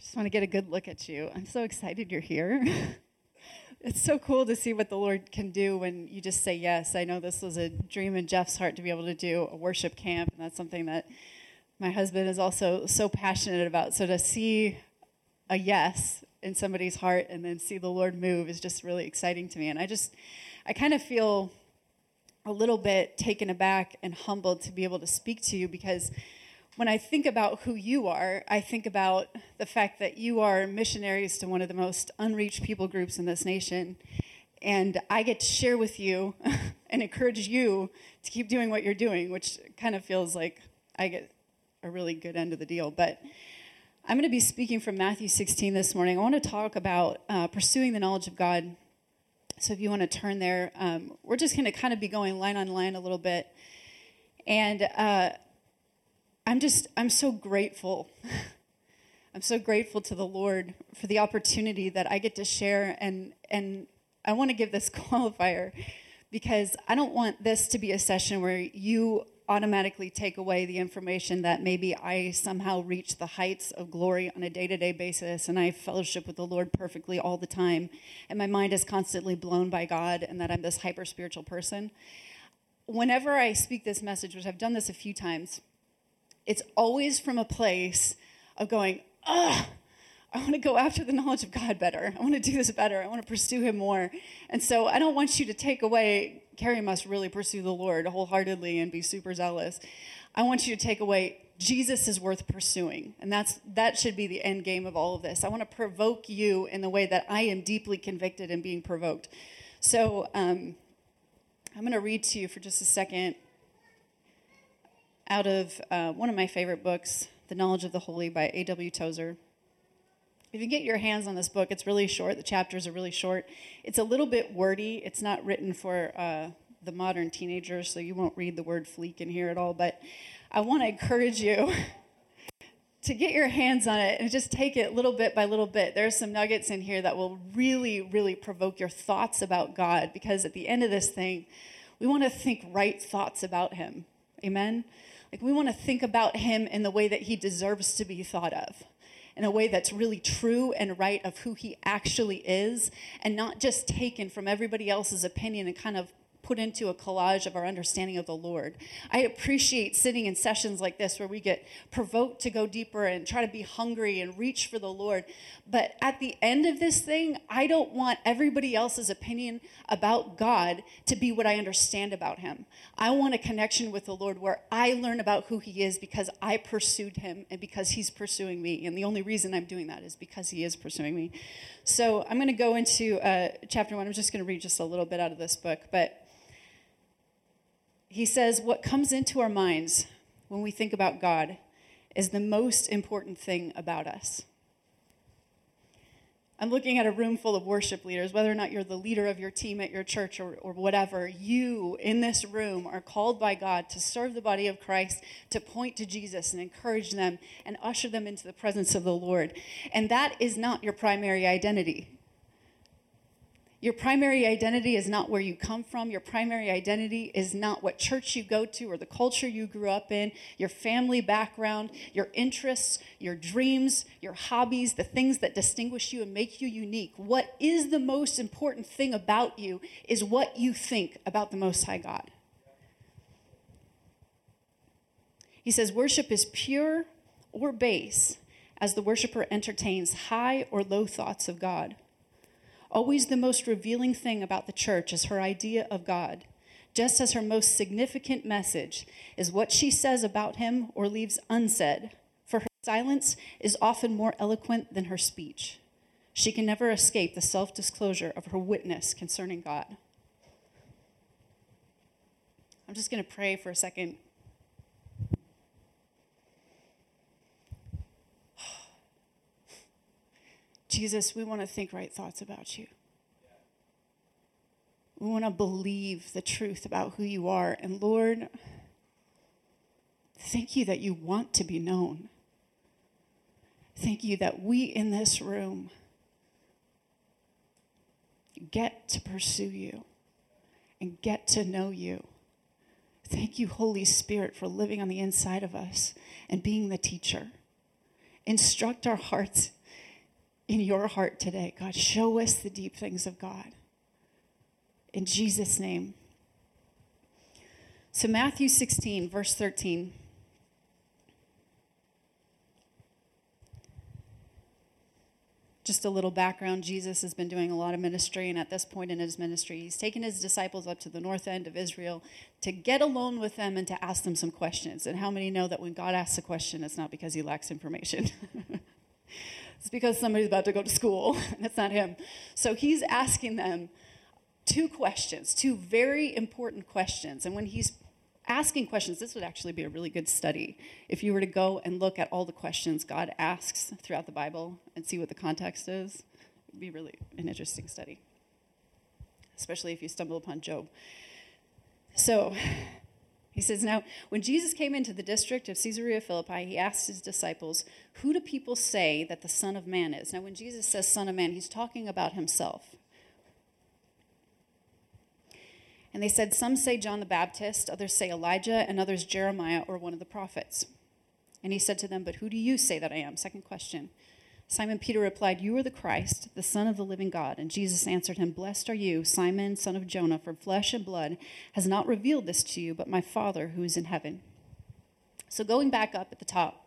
Just want to get a good look at you. I'm so excited you're here. It's so cool to see what the Lord can do when you just say yes. I know this was a dream in Jeff's heart to be able to do a worship camp, and that's something that my husband is also so passionate about. So to see a yes in somebody's heart and then see the Lord move is just really exciting to me. And I kind of feel a little bit taken aback and humbled to be able to speak to you, because when I think about who you are, I think about the fact that you are missionaries to one of the most unreached people groups in this nation. And I get to share with you and encourage you to keep doing what you're doing, which kind of feels like I get a really good end of the deal. But I'm going to be speaking from Matthew 16 this morning. I want to talk about pursuing the knowledge of God. So if you want to turn there, we're just going to kind of be going line on line a little bit. And I'm so grateful. I'm so grateful to the Lord for the opportunity that I get to share. And I want to give this qualifier, because I don't want this to be a session where you automatically take away the information that maybe I somehow reach the heights of glory on a day-to-day basis and I fellowship with the Lord perfectly all the time and my mind is constantly blown by God and that I'm this hyper-spiritual person. Whenever I speak this message, which I've done this a few times, it's always from a place of going, I want to go after the knowledge of God better. I want to do this better. I want to pursue him more. And so I don't want you to take away, Carrie must really pursue the Lord wholeheartedly and be super zealous. I want you to take away, Jesus is worth pursuing. And that should be the end game of all of this. I want to provoke you in the way that I am deeply convicted and being provoked. So I'm going to read to you for just a second out of one of my favorite books, The Knowledge of the Holy by A.W. Tozer. If you get your hands on this book, it's really short. The chapters are really short. It's a little bit wordy. It's not written for the modern teenagers, so you won't read the word fleek in here at all. But I want to encourage you to get your hands on it and just take it little bit by little bit. There's some nuggets in here that will really, really provoke your thoughts about God, because at the end of this thing, we want to think right thoughts about him. Amen? Like, we want to think about him in the way that he deserves to be thought of, in a way that's really true and right of who he actually is, and not just taken from everybody else's opinion and kind of put into a collage of our understanding of the Lord. I appreciate sitting in sessions like this where we get provoked to go deeper and try to be hungry and reach for the Lord. But at the end of this thing, I don't want everybody else's opinion about God to be what I understand about him. I want a connection with the Lord where I learn about who he is because I pursued him and because he's pursuing me. And the only reason I'm doing that is because he is pursuing me. So I'm going to go into chapter 1. I'm just going to read just a little bit out of this book. But he says, what comes into our minds when we think about God is the most important thing about us. I'm looking at a room full of worship leaders, whether or not you're the leader of your team at your church or whatever. You in this room are called by God to serve the body of Christ, to point to Jesus and encourage them and usher them into the presence of the Lord. And that is not your primary identity. Your primary identity is not where you come from. Your primary identity is not what church you go to or the culture you grew up in, your family background, your interests, your dreams, your hobbies, the things that distinguish you and make you unique. What is the most important thing about you is what you think about the Most High God. He says, worship is pure or base as the worshiper entertains high or low thoughts of God. Always the most revealing thing about the church is her idea of God, just as her most significant message is what she says about him or leaves unsaid, for her silence is often more eloquent than her speech. She can never escape the self-disclosure of her witness concerning God. I'm just going to pray for a second. Jesus, we want to think right thoughts about you. We want to believe the truth about who you are. And Lord, thank you that you want to be known. Thank you that we in this room get to pursue you and get to know you. Thank you, Holy Spirit, for living on the inside of us and being the teacher. Instruct our hearts in your heart today. God, show us the deep things of God. In Jesus' name. So Matthew 16, verse 13. Just a little background. Jesus has been doing a lot of ministry, and at this point in his ministry, he's taken his disciples up to the north end of Israel to get alone with them and to ask them some questions. And how many know that when God asks a question, it's not because he lacks information? It's because somebody's about to go to school, and it's not him. So he's asking them two questions, two very important questions. And when he's asking questions, this would actually be a really good study. If you were to go and look at all the questions God asks throughout the Bible and see what the context is, it would be really an interesting study, especially if you stumble upon Job. So he says, now, when Jesus came into the district of Caesarea Philippi, he asked his disciples, who do people say that the Son of Man is? Now, when Jesus says Son of Man, he's talking about himself. And they said, some say John the Baptist, others say Elijah, and others Jeremiah or one of the prophets. And he said to them, but who do you say that I am? Second question. Simon Peter replied, you are the Christ, the Son of the living God. And Jesus answered him, blessed are you, Simon, son of Jonah, for flesh and blood has not revealed this to you, but my Father who is in heaven. So going back up at the top,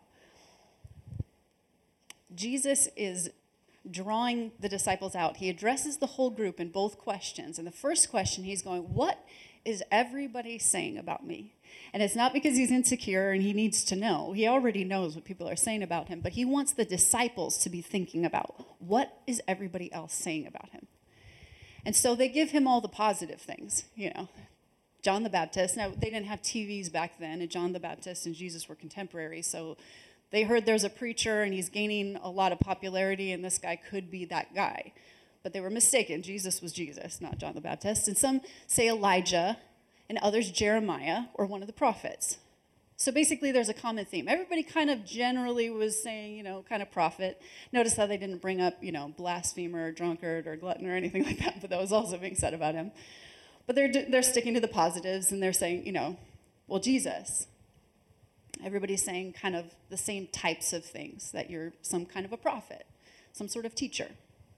Jesus is drawing the disciples out. He addresses the whole group in both questions. And the first question, he's going, what is everybody saying about me? And it's not because he's insecure and he needs to know. He already knows what people are saying about him, but he wants the disciples to be thinking about, what is everybody else saying about him? And so they give him all the positive things, John the Baptist. Now, they didn't have TVs back then, and John the Baptist and Jesus were contemporaries, so they heard there's a preacher and he's gaining a lot of popularity and this guy could be that guy. But they were mistaken. Jesus was Jesus, not John the Baptist. And some say Elijah and others Jeremiah or one of the prophets. So basically there's a common theme. Everybody kind of generally was saying, kind of prophet. Notice how they didn't bring up, blasphemer or drunkard or glutton or anything like that, but that was also being said about him. But they're sticking to the positives and they're saying, well, Jesus. Everybody's saying kind of the same types of things, that you're some kind of a prophet, some sort of teacher.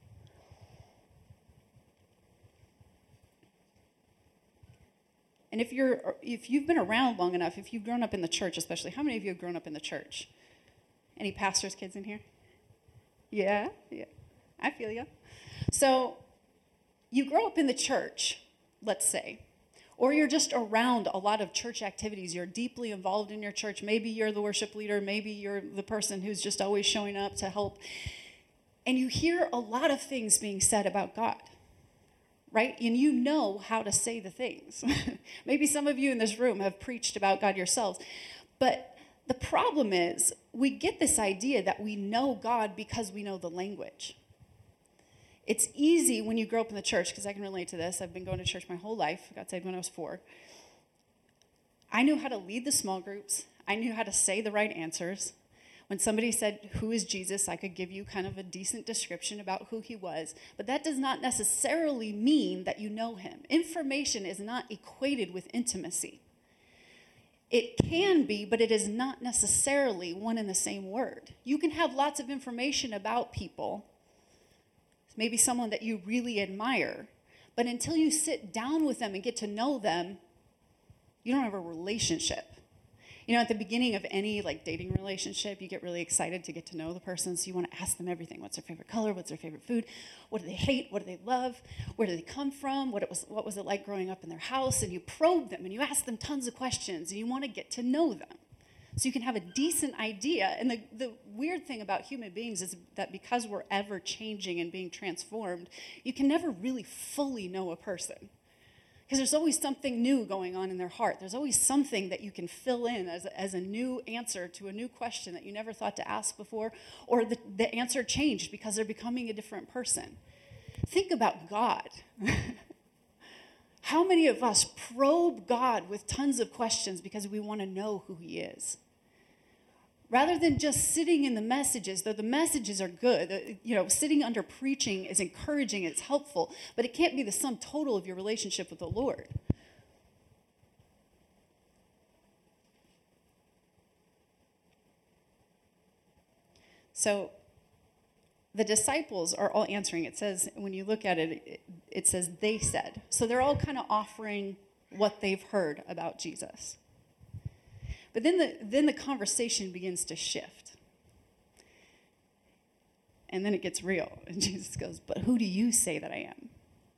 And if you've been around long enough, if you've grown up in the church especially, how many of you have grown up in the church? Any pastors' kids in here? Yeah, I feel you. So you grow up in the church, let's say, or you're just around a lot of church activities. You're deeply involved in your church. Maybe you're the worship leader. Maybe you're the person who's just always showing up to help. And you hear a lot of things being said about God, right? And you know how to say the things. Maybe some of you in this room have preached about God yourselves. But the problem is we get this idea that we know God because we know the language. It's easy when you grow up in the church, because I can relate to this. I've been going to church my whole life. I got saved when I was 4. I knew how to lead the small groups. I knew how to say the right answers. When somebody said, who is Jesus, I could give you kind of a decent description about who he was. But that does not necessarily mean that you know him. Information is not equated with intimacy. It can be, but it is not necessarily one and the same word. You can have lots of information about people, maybe someone that you really admire, but until you sit down with them and get to know them, you don't have a relationship. At the beginning of any dating relationship, you get really excited to get to know the person, so you want to ask them everything. What's their favorite color? What's their favorite food? What do they hate? What do they love? Where do they come from? What was it like growing up in their house? And you probe them and you ask them tons of questions and you want to get to know them so you can have a decent idea. And the weird thing about human beings is that because we're ever changing and being transformed, you can never really fully know a person. Because there's always something new going on in their heart. There's always something that you can fill in as a new answer to a new question that you never thought to ask before, or the answer changed because they're becoming a different person. Think about God. How many of us probe God with tons of questions because we want to know who he is? Rather than just sitting in the messages, though the messages are good, sitting under preaching is encouraging, it's helpful, but it can't be the sum total of your relationship with the Lord. So the disciples are all answering. It says, when you look at it, it says they said. So they're all kind of offering what they've heard about Jesus. But then the conversation begins to shift. And then it gets real. And Jesus goes, but who do you say that I am?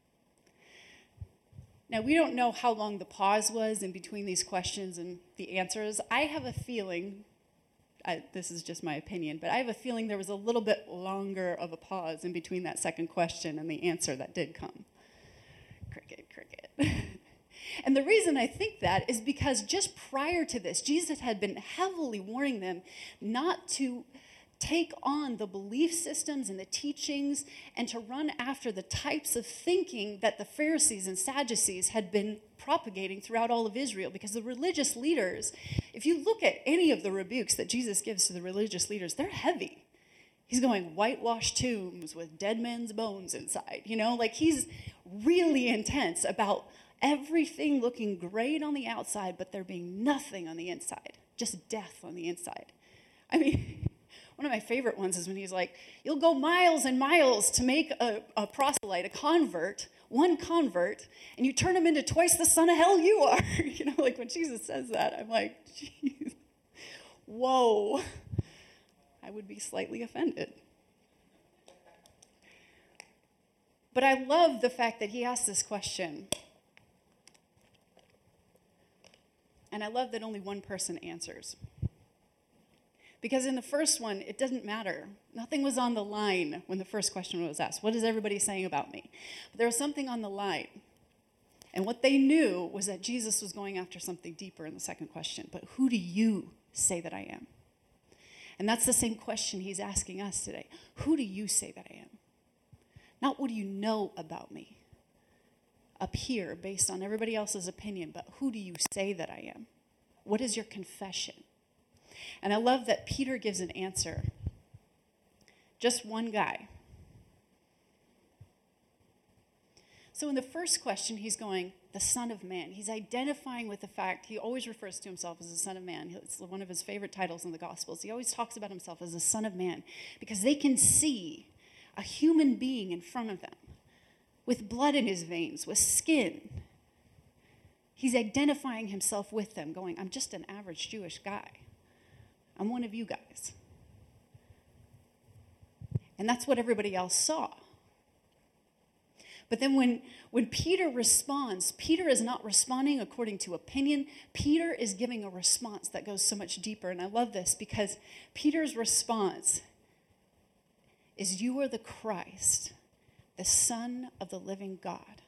Now, we don't know how long the pause was in between these questions and the answers. I have a feeling, this is just my opinion, but I have a feeling there was a little bit longer of a pause in between that second question and the answer that did come. Cricket, cricket. And the reason I think that is because just prior to this, Jesus had been heavily warning them not to take on the belief systems and the teachings and to run after the types of thinking that the Pharisees and Sadducees had been propagating throughout all of Israel. Because the religious leaders, if you look at any of the rebukes that Jesus gives to the religious leaders, they're heavy. He's going, whitewashed tombs with dead men's bones inside. Like he's really intense about everything looking great on the outside, but there being nothing on the inside, just death on the inside. I mean, one of my favorite ones is when he's like, you'll go miles and miles to make a proselyte, a convert, one convert, and you turn him into twice the son of hell you are. Like when Jesus says that, I'm like, geez, whoa. I would be slightly offended. But I love the fact that he asked this question. And I love that only one person answers. Because in the first one, it doesn't matter. Nothing was on the line when the first question was asked. What is everybody saying about me? But there was something on the line. And what they knew was that Jesus was going after something deeper in the second question. But who do you say that I am? And that's the same question he's asking us today. Who do you say that I am? Not what do you know about me up here based on everybody else's opinion, but who do you say that I am? What is your confession? And I love that Peter gives an answer. Just one guy. So in the first question, he's going, the Son of Man. He's identifying with the fact, he always refers to himself as the Son of Man. It's one of his favorite titles in the Gospels. He always talks about himself as the Son of Man because they can see a human being in front of them with blood in his veins, with skin. He's identifying himself with them, going, I'm just an average Jewish guy. I'm one of you guys. And that's what everybody else saw. But then when Peter responds, Peter is not responding according to opinion. Peter is giving a response that goes so much deeper. And I love this because Peter's response is, you are the Christ, the Son of the living God.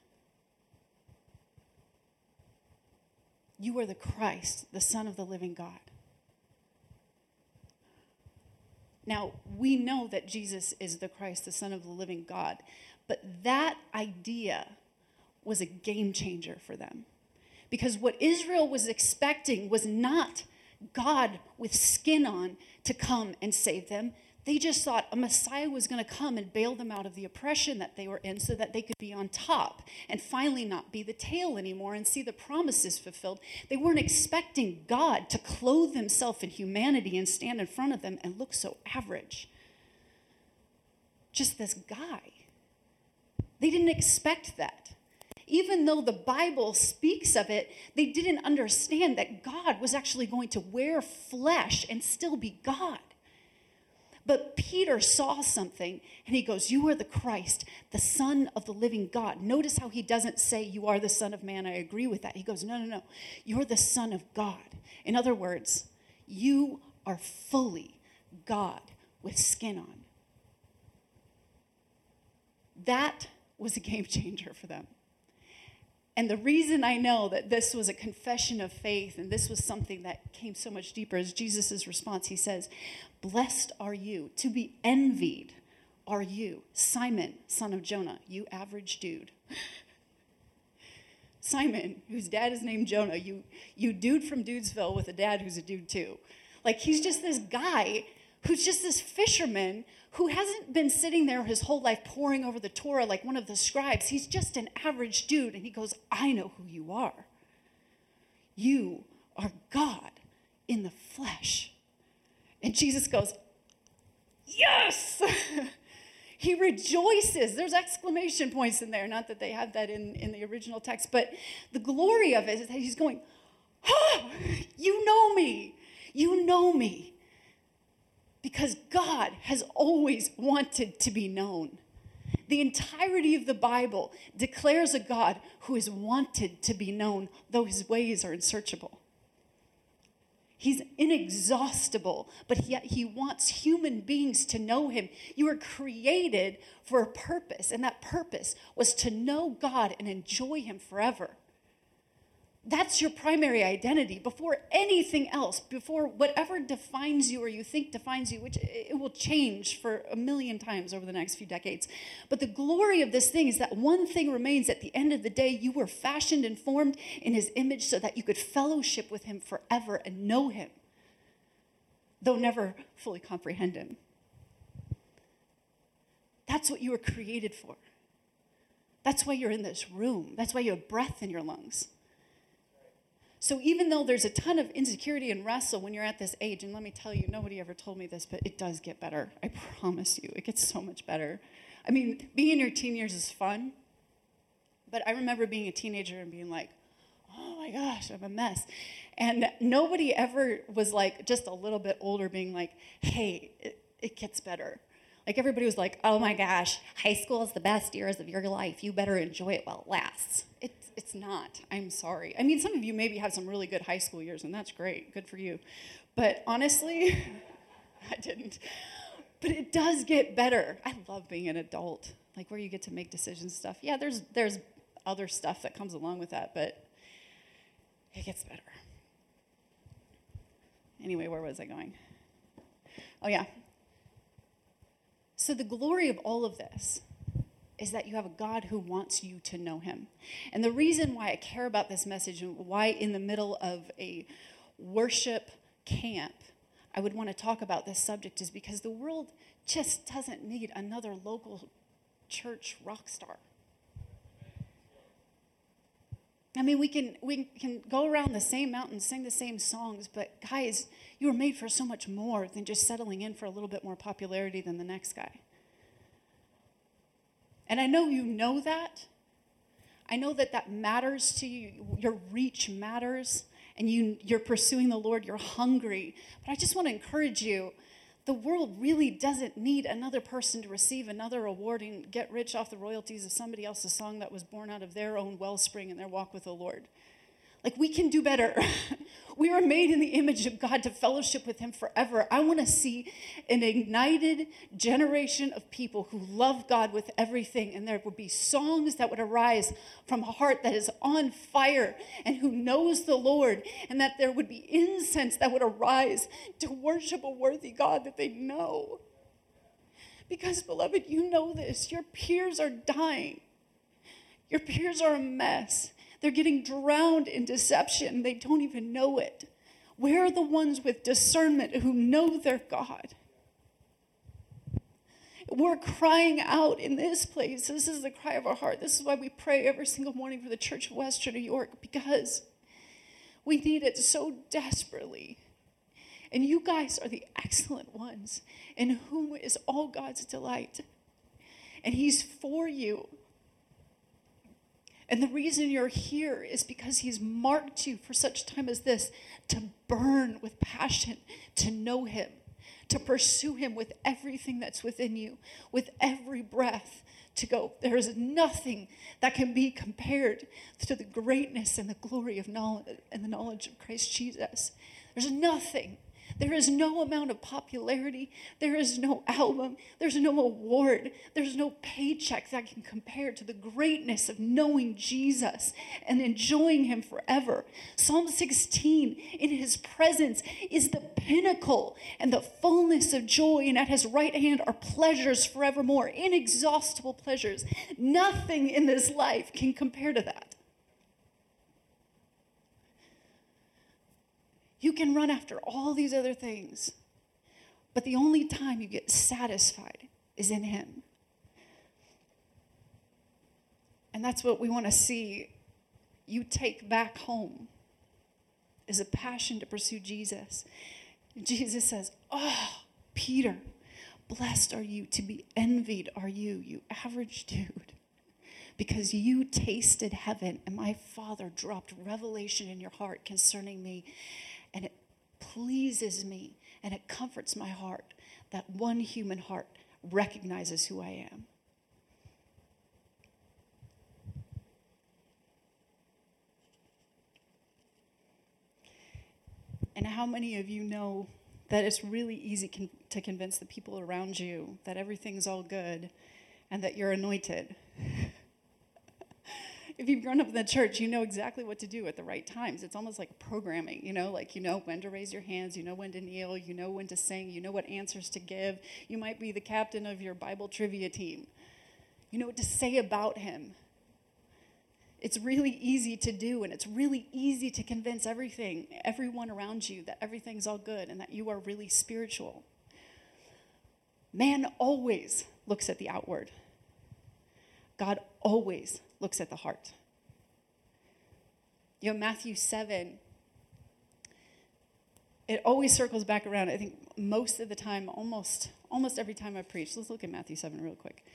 You are the Christ, the Son of the living God. Now, we know that Jesus is the Christ, the Son of the living God, but that idea was a game changer for them. Because what Israel was expecting was not God with skin on to come and save them. They just thought a Messiah was going to come and bail them out of the oppression that they were in so that they could be on top and finally not be the tail anymore and see the promises fulfilled. They weren't expecting God to clothe himself in humanity and stand in front of them and look so average. Just this guy. They didn't expect that. Even though the Bible speaks of it, they didn't understand that God was actually going to wear flesh and still be God. But Peter saw something, and he goes, you are the Christ, the Son of the living God. Notice how he doesn't say, you are the Son of Man. I agree with that. He goes, no. You're the Son of God. In other words, you are fully God with skin on. That was a game changer for them. And the reason I know that this was a confession of faith and this was something that came so much deeper is Jesus' response. He says, blessed are you, to be envied are you, Simon, son of Jonah, you average dude. Simon, whose dad is named Jonah, you dude from Dudesville with a dad who's a dude too. Like he's just this guy who's just this fisherman who hasn't been sitting there his whole life poring over the Torah like one of the scribes. He's just an average dude. And he goes, I know who you are. You are God in the flesh. And Jesus goes, yes! He rejoices. There's exclamation points in there. Not that they have that in the original text, but the glory of it is that he's going, oh, you know me. You know me. Because God has always wanted to be known. The entirety of the Bible declares a God who is wanted to be known, though his ways are unsearchable. He's inexhaustible, but yet he wants human beings to know him. You were created for a purpose, and that purpose was to know God and enjoy him forever. That's your primary identity before anything else, before whatever defines you or you think defines you, which it will change for a million times over the next few decades. But the glory of this thing is that one thing remains at the end of the day. You were fashioned and formed in his image so that you could fellowship with him forever and know him, though never fully comprehend him. That's what you were created for. That's why you're in this room. That's why you have breath in your lungs. So even though there's a ton of insecurity and wrestle when you're at this age, and let me tell you, nobody ever told me this, but it does get better. I promise you, it gets so much better. I mean, being in your teen years is fun, but I remember being a teenager and being like, oh my gosh, I'm a mess. And nobody ever was like, just a little bit older, being like, hey, it gets better. Like everybody was like, oh my gosh, high school is the best years of your life. You better enjoy it while it lasts. It's not. I'm sorry. I mean, some of you maybe have some really good high school years, and that's great. Good for you. But honestly, I didn't. But it does get better. I love being an adult, like where you get to make decisions and stuff. Yeah, there's other stuff that comes along with that, but it gets better. Anyway, where was I going? Oh, yeah. So the glory of all of this is that you have a God who wants you to know him. And the reason why I care about this message and why in the middle of a worship camp I would want to talk about this subject is because the world just doesn't need another local church rock star. I mean, we can go around the same mountain, sing the same songs, but guys, you were made for so much more than just settling in for a little bit more popularity than the next guy. And I know you know that. I know that matters to you. Your reach matters, and you're pursuing the Lord. You're hungry. But I just want to encourage you, the world really doesn't need another person to receive another award and get rich off the royalties of somebody else's song that was born out of their own wellspring in their walk with the Lord. Like, we can do better. We were made in the image of God to fellowship with him forever. I want to see an ignited generation of people who love God with everything, and there would be songs that would arise from a heart that is on fire and who knows the Lord, and that there would be incense that would arise to worship a worthy God that they know. Because, beloved, you know this. Your peers are dying. Your peers are a mess. They're getting drowned in deception. They don't even know it. Where are the ones with discernment who know their God? We're crying out in this place. This is the cry of our heart. This is why we pray every single morning for the Church of Western New York, because we need it so desperately. And you guys are the excellent ones in whom is all God's delight. And he's for you. And the reason you're here is because he's marked you for such time as this to burn with passion, to know him, to pursue him with everything that's within you, with every breath, to go. There is nothing that can be compared to the greatness and the glory of knowledge and the knowledge of Christ Jesus. There's nothing. There is no amount of popularity. There is no album. There's no award. There's no paycheck that can compare to the greatness of knowing Jesus and enjoying him forever. Psalm 16, in his presence, is the pinnacle and the fullness of joy, and at his right hand are pleasures forevermore, inexhaustible pleasures. Nothing in this life can compare to that. You can run after all these other things, but the only time you get satisfied is in him. And that's what we want to see you take back home, is a passion to pursue Jesus. And Jesus says, oh, Peter, Blessed are you, to be envied are you, you average dude. Because you tasted heaven, and my Father dropped revelation in your heart concerning me. And it pleases me, and it comforts my heart that one human heart recognizes who I am. And how many of you know that it's really easy to convince the people around you that everything's all good and that you're anointed? If you've grown up in the church, you know exactly what to do at the right times. It's almost like programming, like you know when to raise your hands, you know when to kneel, you know when to sing, you know what answers to give. You might be the captain of your Bible trivia team. You know what to say about him. It's really easy to do, and it's really easy to convince everyone around you that everything's all good and that you are really spiritual. Man always looks at the outward. God always looks at the heart. Matthew 7, it always circles back around. I think most of the time, almost every time I preach. Let's look at Matthew 7 real quick.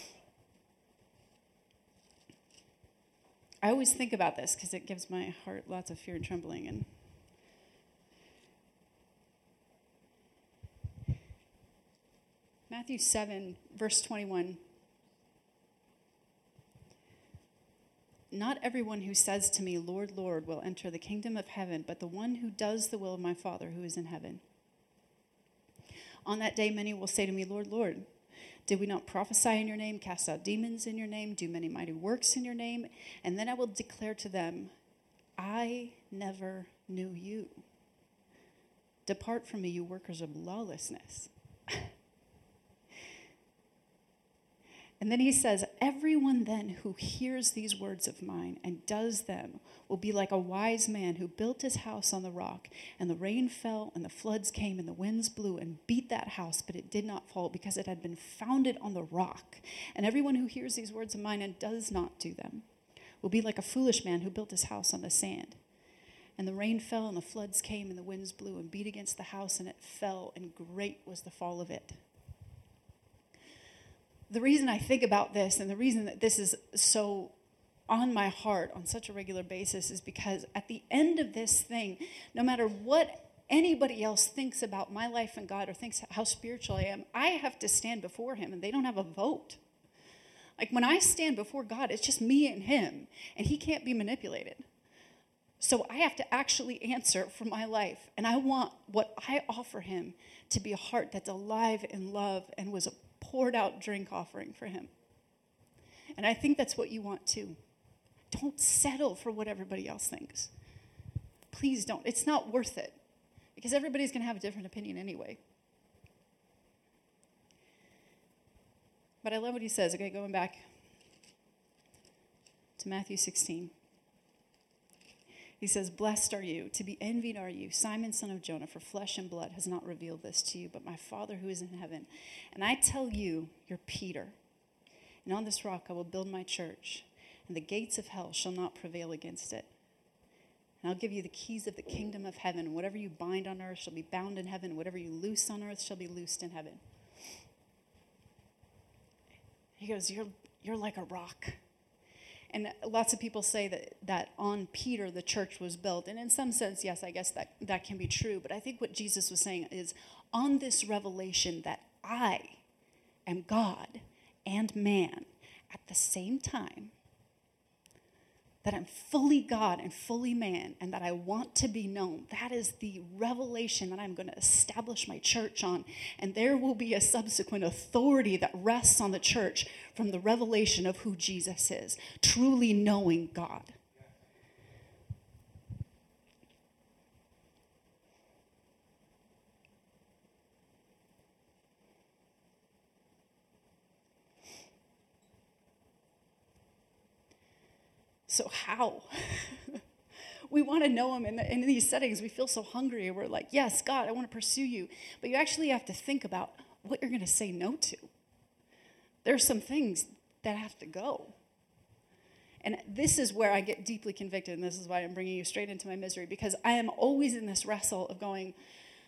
I always think about this because it gives my heart lots of fear and trembling. And Matthew 7, verse 21. Not everyone who says to me, Lord, Lord, will enter the kingdom of heaven, but the one who does the will of my Father who is in heaven. On that day, many will say to me, Lord, Lord, did we not prophesy in your name, cast out demons in your name, do many mighty works in your name? And then I will declare to them, I never knew you. Depart from me, you workers of lawlessness. And then he says, everyone then who hears these words of mine and does them will be like a wise man who built his house on the rock, and the rain fell and the floods came and the winds blew and beat that house, but it did not fall because it had been founded on the rock. And everyone who hears these words of mine and does not do them will be like a foolish man who built his house on the sand. And the rain fell and the floods came and the winds blew and beat against the house, and it fell, and great was the fall of it. The reason I think about this, and the reason that this is so on my heart on such a regular basis, is because at the end of this thing, no matter what anybody else thinks about my life and God or thinks how spiritual I am, I have to stand before him, and they don't have a vote. Like when I stand before God, it's just me and him, and he can't be manipulated. So I have to actually answer for my life, and I want what I offer him to be a heart that's alive in love and was a poured out drink offering for him. And I think that's what you want too. Don't settle for what everybody else thinks. Please don't. It's not worth it, because everybody's going to have a different opinion anyway. But I love what he says. Okay, going back to Matthew 16. He says, blessed are you, to be envied are you, Simon, son of Jonah, for flesh and blood has not revealed this to you, but my Father who is in heaven. And I tell you, you're Peter, and on this rock I will build my church, and the gates of hell shall not prevail against it. And I'll give you the keys of the kingdom of heaven. Whatever you bind on earth shall be bound in heaven. Whatever you loose on earth shall be loosed in heaven. He goes, you're like a rock. And lots of people say that on Peter the church was built. And in some sense, yes, I guess that can be true. But I think what Jesus was saying is, on this revelation that I am God and man at the same time, that I'm fully God and fully man, and that I want to be known, that is the revelation that I'm going to establish my church on. And there will be a subsequent authority that rests on the church from the revelation of who Jesus is, truly knowing God. So how? We want to know him in these settings. We feel so hungry. We're like, yes, God, I want to pursue you. But you actually have to think about what you're going to say no to. There's some things that have to go. And this is where I get deeply convicted, and this is why I'm bringing you straight into my misery, because I am always in this wrestle of going,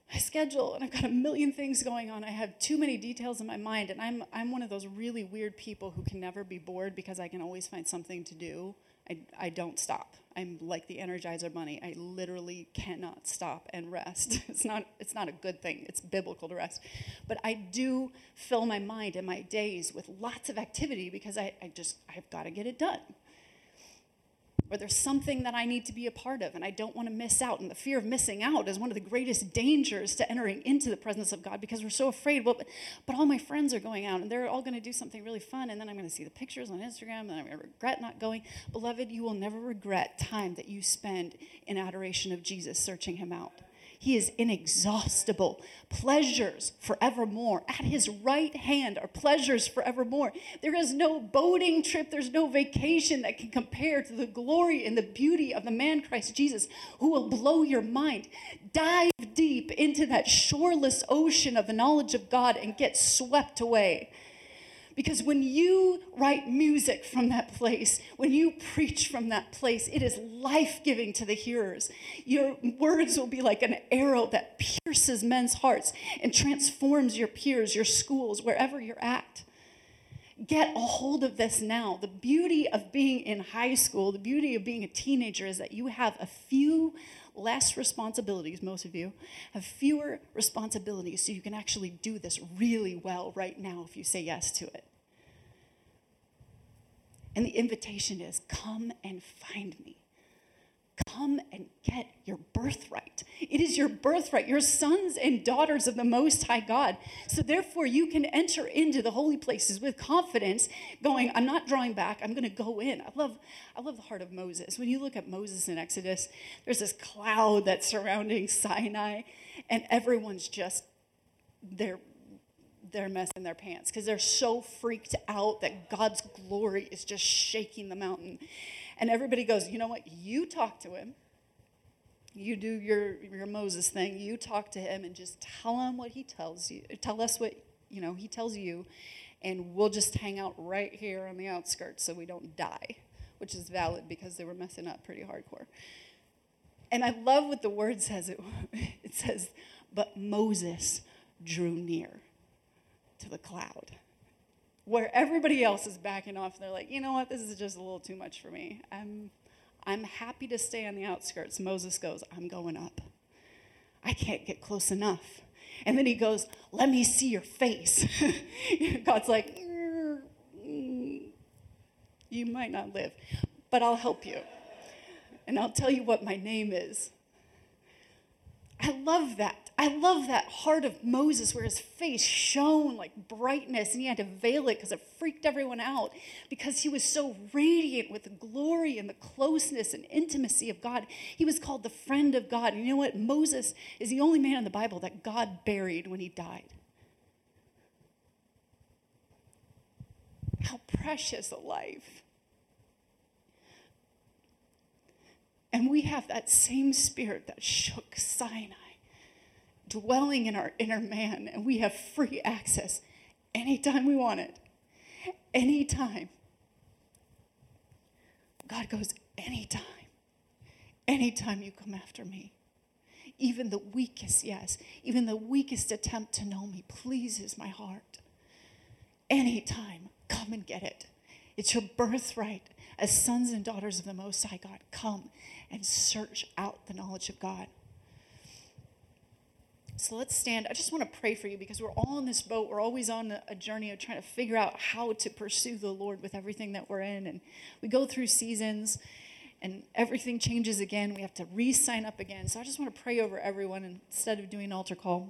my schedule, and I've got a million things going on. I have too many details in my mind, and I'm one of those really weird people who can never be bored because I can always find something to do. I don't stop. I'm like the Energizer Bunny. I literally cannot stop and rest. It's not a good thing. It's biblical to rest. But I do fill my mind and my days with lots of activity because I've got to get it done. Or there's something that I need to be a part of and I don't want to miss out. And the fear of missing out is one of the greatest dangers to entering into the presence of God because we're so afraid. Well, but all my friends are going out and they're all going to do something really fun. And then I'm going to see the pictures on Instagram and I'm going to regret not going. Beloved, you will never regret time that you spend in adoration of Jesus, searching him out. He is inexhaustible. Pleasures forevermore. At his right hand are pleasures forevermore. There is no boating trip, there's no vacation that can compare to the glory and the beauty of the man Christ Jesus, who will blow your mind. Dive deep into that shoreless ocean of the knowledge of God and get swept away. Because when you write music from that place, when you preach from that place, it is life-giving to the hearers. Your words will be like an arrow that pierces men's hearts and transforms your peers, your schools, wherever you're at. Get a hold of this now. The beauty of being in high school, the beauty of being a teenager is that you have a few less responsibilities. Most of you have fewer responsibilities, so you can actually do this really well right now if you say yes to it. And the invitation is, come and find me. Come and get your birthright. It is your birthright. You're sons and daughters of the Most High God. So therefore, you can enter into the holy places with confidence, going, I'm not drawing back. I'm going to go in. I love the heart of Moses. When you look at Moses in Exodus, there's this cloud that's surrounding Sinai, and everyone's just, they're messing their pants because they're so freaked out that God's glory is just shaking the mountain. And everybody goes, you know what? You talk to him. You do your Moses thing. You talk to him and just tell him what he tells you. Tell us what, he tells you. And we'll just hang out right here on the outskirts so we don't die, which is valid because they were messing up pretty hardcore. And I love what the word says. It says, but Moses drew near to the cloud. Where everybody else is backing off, they're like, you know what, this is just a little too much for me. I'm happy to stay on the outskirts. Moses goes, I'm going up. I can't get close enough. And then he goes, let me see your face. God's like, you might not live, but I'll help you. And I'll tell you what my name is. I love that. I love that heart of Moses where his face shone like brightness and he had to veil it because it freaked everyone out because he was so radiant with the glory and the closeness and intimacy of God. He was called the friend of God. And you know what? Moses is the only man in the Bible that God buried when he died. How precious a life. And we have that same spirit that shook Sinai dwelling in our inner man, and we have free access anytime we want it. Anytime. God goes, anytime. Anytime you come after me. Even the weakest, yes, even the weakest attempt to know me pleases my heart. Anytime, come and get it. It's your birthright as sons and daughters of the Most High God. Come and search out the knowledge of God. So let's stand. I just want to pray for you because we're all in this boat. We're always on a journey of trying to figure out how to pursue the Lord with everything that we're in. And we go through seasons and everything changes again. We have to re-sign up again. So I just want to pray over everyone instead of doing altar call.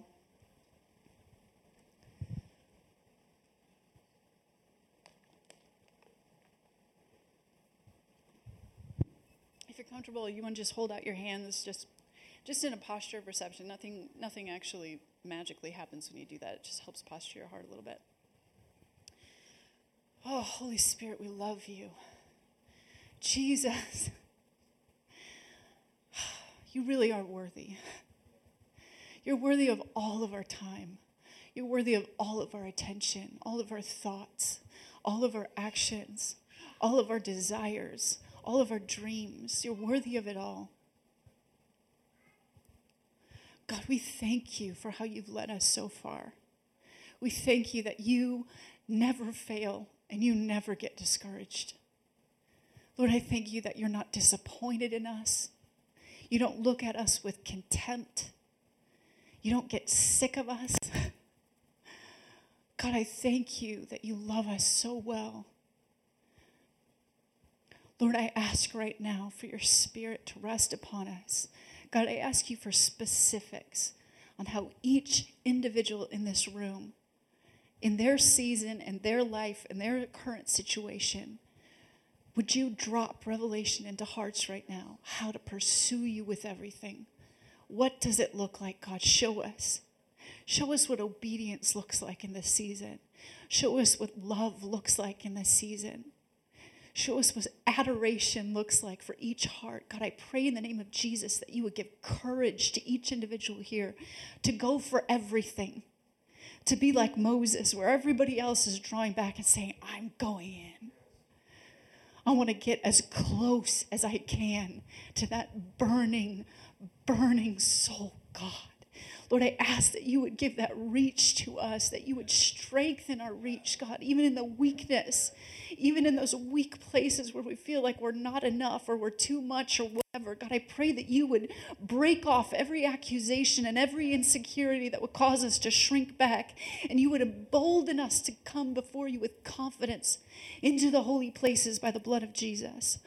If you're comfortable, you want to just hold out your hands, just in a posture of reception. Nothing actually magically happens when you do that. It just helps posture your heart a little bit. Oh, Holy Spirit, we love you. Jesus, you really are worthy. You're worthy of all of our time. You're worthy of all of our attention, all of our thoughts, all of our actions, all of our desires, all of our dreams. You're worthy of it all. God, we thank you for how you've led us so far. We thank you that you never fail and you never get discouraged. Lord, I thank you that you're not disappointed in us. You don't look at us with contempt. You don't get sick of us. God, I thank you that you love us so well. Lord, I ask right now for your Spirit to rest upon us. God, I ask you for specifics on how each individual in this room, in their season and their life and their current situation, would you drop revelation into hearts right now, how to pursue you with everything? What does it look like, God? Show us. Show us what obedience looks like in this season. Show us what love looks like in this season. Show us what adoration looks like for each heart. God, I pray in the name of Jesus that you would give courage to each individual here to go for everything. To be like Moses, where everybody else is drawing back and saying, I'm going in. I want to get as close as I can to that burning soul, God. Lord, I ask that you would give that reach to us, that you would strengthen our reach, God, even in the weakness, even in those weak places where we feel like we're not enough or we're too much or whatever. God, I pray that you would break off every accusation and every insecurity that would cause us to shrink back, and you would embolden us to come before you with confidence into the holy places by the blood of Jesus.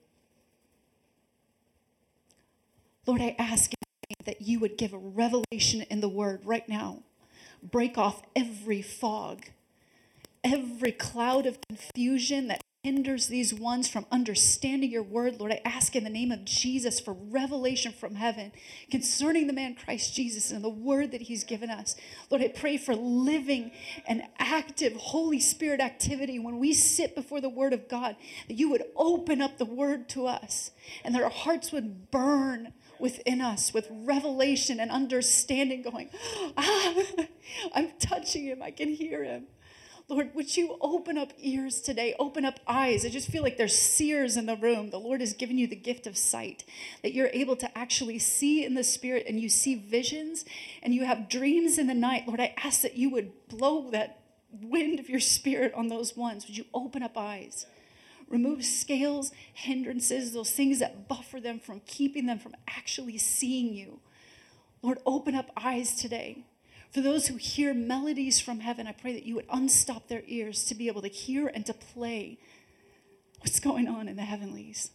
Lord, I ask that you would give a revelation in the word right now. Break off every fog, every cloud of confusion that hinders these ones from understanding your word. Lord, I ask in the name of Jesus for revelation from heaven concerning the man Christ Jesus and the word that he's given us. Lord, I pray for living and active Holy Spirit activity when we sit before the word of God, that you would open up the word to us and that our hearts would burn within us with revelation and understanding, going, I'm touching him, I can hear him. Lord, would you open up ears today, open up eyes? I just feel like there's seers in the room. The Lord has given you the gift of sight, that you're able to actually see in the Spirit, and you see visions and you have dreams in the night. Lord, I ask that you would blow that wind of your Spirit on those ones. Would you open up eyes? Remove scales, hindrances, those things that buffer them from keeping them from actually seeing you. Lord, open up eyes today. For those who hear melodies from heaven, I pray that you would unstop their ears to be able to hear and to play what's going on in the heavenlies.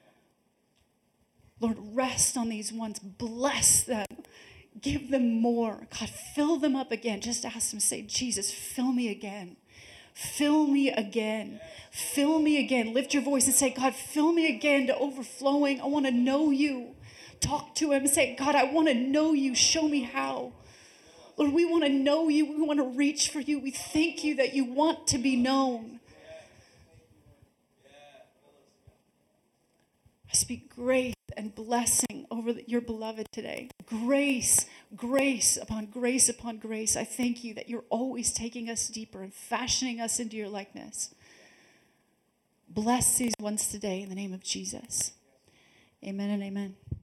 Lord, rest on these ones. Bless them. Give them more. God, fill them up again. Just ask them, say, Jesus, fill me again. Fill me again. Fill me again. Lift your voice and say, God, fill me again to overflowing. I want to know you. Talk to him and say, God, I want to know you. Show me how. Lord, we want to know you. We want to reach for you. We thank you that you want to be known. I speak grace and blessing over your beloved today. Grace, grace upon grace upon grace. I thank you that you're always taking us deeper and fashioning us into your likeness. Bless these ones today in the name of Jesus. Amen and amen.